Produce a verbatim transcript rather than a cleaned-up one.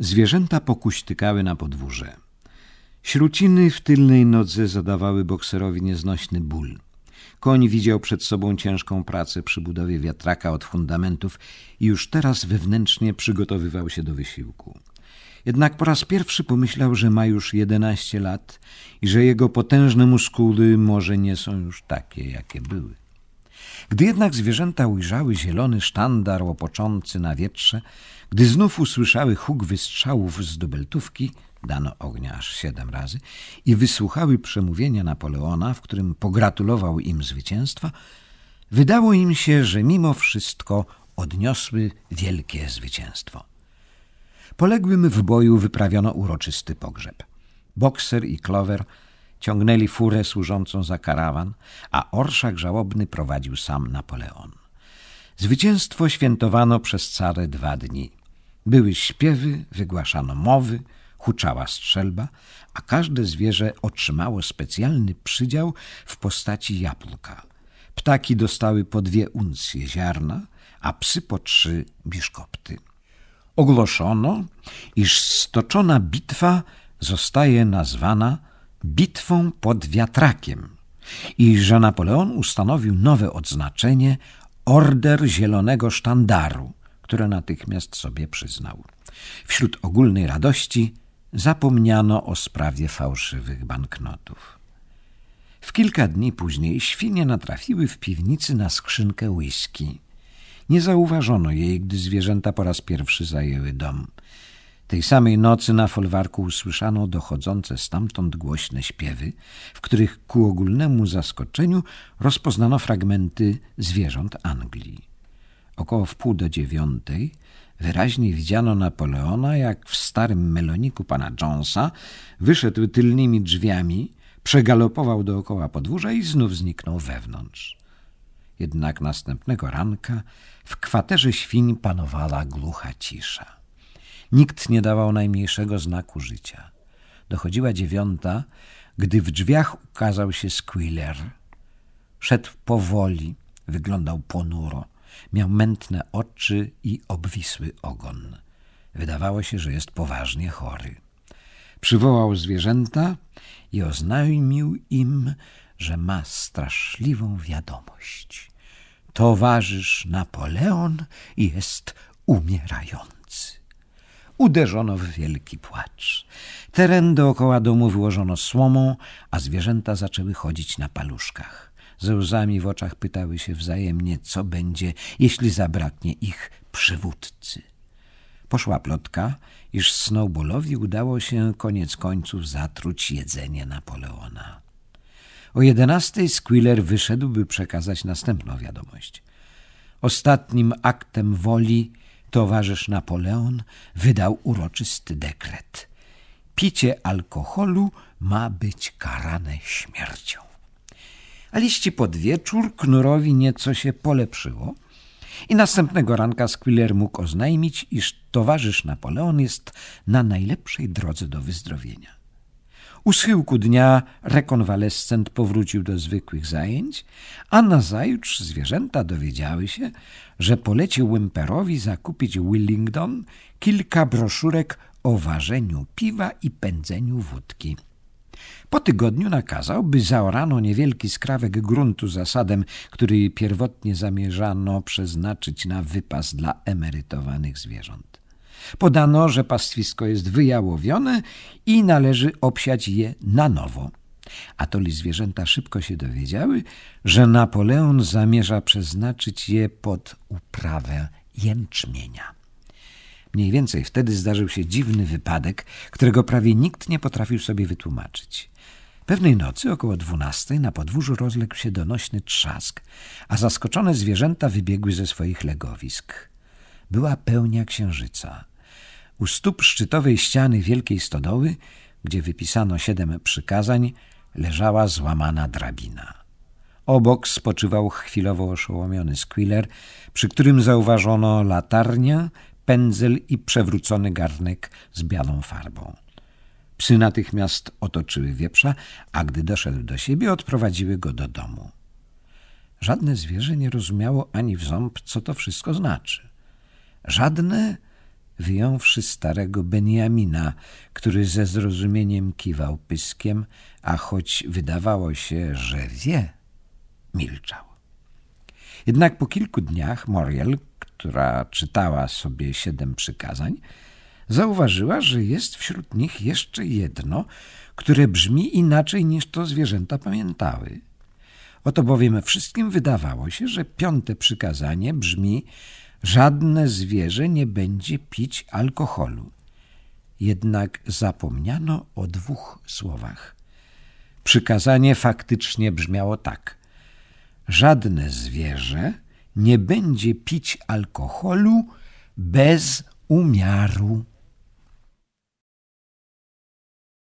Zwierzęta pokuśtykały na podwórze. Śruciny w tylnej nodze zadawały bokserowi nieznośny ból. Koń widział przed sobą ciężką pracę przy budowie wiatraka od fundamentów i już teraz wewnętrznie przygotowywał się do wysiłku. Jednak po raz pierwszy pomyślał, że ma już jedenaście lat i że jego potężne muskuły może nie są już takie, jakie były. Gdy jednak zwierzęta ujrzały zielony sztandar łopoczący na wietrze, gdy znów usłyszały huk wystrzałów z dubeltówki, dano ognia aż siedem razy, i wysłuchały przemówienia Napoleona, w którym pogratulował im zwycięstwa, wydało im się, że mimo wszystko odniosły wielkie zwycięstwo. Poległym w boju wyprawiono uroczysty pogrzeb. Bokser i Clover ciągnęli furę służącą za karawan, a orszak żałobny prowadził sam Napoleon. Zwycięstwo świętowano przez całe dwa dni. Były śpiewy, wygłaszano mowy, huczała strzelba, a każde zwierzę otrzymało specjalny przydział w postaci jabłka. Ptaki dostały po dwie uncje ziarna, a psy po trzy biszkopty. Ogłoszono, iż stoczona bitwa zostaje nazwana bitwą pod wiatrakiem i że Napoleon ustanowił nowe odznaczenie Order Zielonego Sztandaru, które natychmiast sobie przyznał. Wśród ogólnej radości zapomniano o sprawie fałszywych banknotów. W kilka dni później świnie natrafiły w piwnicy na skrzynkę whisky. Nie zauważono jej, gdy zwierzęta po raz pierwszy zajęły dom. Tej samej nocy na folwarku usłyszano dochodzące stamtąd głośne śpiewy, w których ku ogólnemu zaskoczeniu rozpoznano fragmenty zwierząt Anglii. Około wpół do dziewiątej wyraźnie widziano Napoleona, jak w starym meloniku pana Jonesa wyszedł tylnymi drzwiami, przegalopował dookoła podwórza i znów zniknął wewnątrz. Jednak następnego ranka w kwaterze świń panowała głucha cisza. Nikt nie dawał najmniejszego znaku życia. Dochodziła dziewiąta, gdy w drzwiach ukazał się Squealer. Szedł powoli, wyglądał ponuro. Miał mętne oczy i obwisły ogon. Wydawało się, że jest poważnie chory. Przywołał zwierzęta i oznajmił im, że ma straszliwą wiadomość. Towarzysz Napoleon jest umierający. Uderzono w wielki płacz. Teren dookoła domu wyłożono słomą, a zwierzęta zaczęły chodzić na paluszkach. Ze łzami w oczach pytały się wzajemnie, co będzie, jeśli zabraknie ich przywódcy. Poszła plotka, iż Snowballowi udało się koniec końców zatruć jedzenie Napoleona. O jedenastej Squealer wyszedł, by przekazać następną wiadomość. Ostatnim aktem woli towarzysz Napoleon wydał uroczysty dekret. Picie alkoholu ma być karane śmiercią. A liści pod wieczór Knurowi nieco się polepszyło i następnego ranka Squealer mógł oznajmić, iż towarzysz Napoleon jest na najlepszej drodze do wyzdrowienia. U schyłku dnia rekonwalescent powrócił do zwykłych zajęć, a nazajutrz zwierzęta dowiedziały się, że polecił Whymperowi zakupić Willingdon kilka broszurek o ważeniu piwa i pędzeniu wódki. Po tygodniu nakazał, by zaorano niewielki skrawek gruntu za sadem, który pierwotnie zamierzano przeznaczyć na wypas dla emerytowanych zwierząt. Podano, że pastwisko jest wyjałowione i należy obsiać je na nowo. Atoli zwierzęta szybko się dowiedziały, że Napoleon zamierza przeznaczyć je pod uprawę jęczmienia. Mniej więcej wtedy zdarzył się dziwny wypadek, którego prawie nikt nie potrafił sobie wytłumaczyć. Pewnej nocy około dwunastej na podwórzu rozległ się donośny trzask, a zaskoczone zwierzęta wybiegły ze swoich legowisk. Była pełnia księżyca. U stóp szczytowej ściany wielkiej stodoły, gdzie wypisano siedem przykazań, leżała złamana drabina. Obok spoczywał chwilowo oszołomiony Squealer, przy którym zauważono latarnię, pędzel i przewrócony garnek z białą farbą. Psy natychmiast otoczyły wieprza, a gdy doszedł do siebie, odprowadziły go do domu. Żadne zwierzę nie rozumiało ani w ząb, co to wszystko znaczy. Żadne wyjąwszy starego Beniamina, który ze zrozumieniem kiwał pyskiem, a choć wydawało się, że wie, milczał. Jednak po kilku dniach Muriel, która czytała sobie siedem przykazań, zauważyła, że jest wśród nich jeszcze jedno, które brzmi inaczej niż to zwierzęta pamiętały. Oto bowiem wszystkim wydawało się, że piąte przykazanie brzmi: żadne zwierzę nie będzie pić alkoholu. Jednak zapomniano o dwóch słowach. Przykazanie faktycznie brzmiało tak: żadne zwierzę nie będzie pić alkoholu bez umiaru.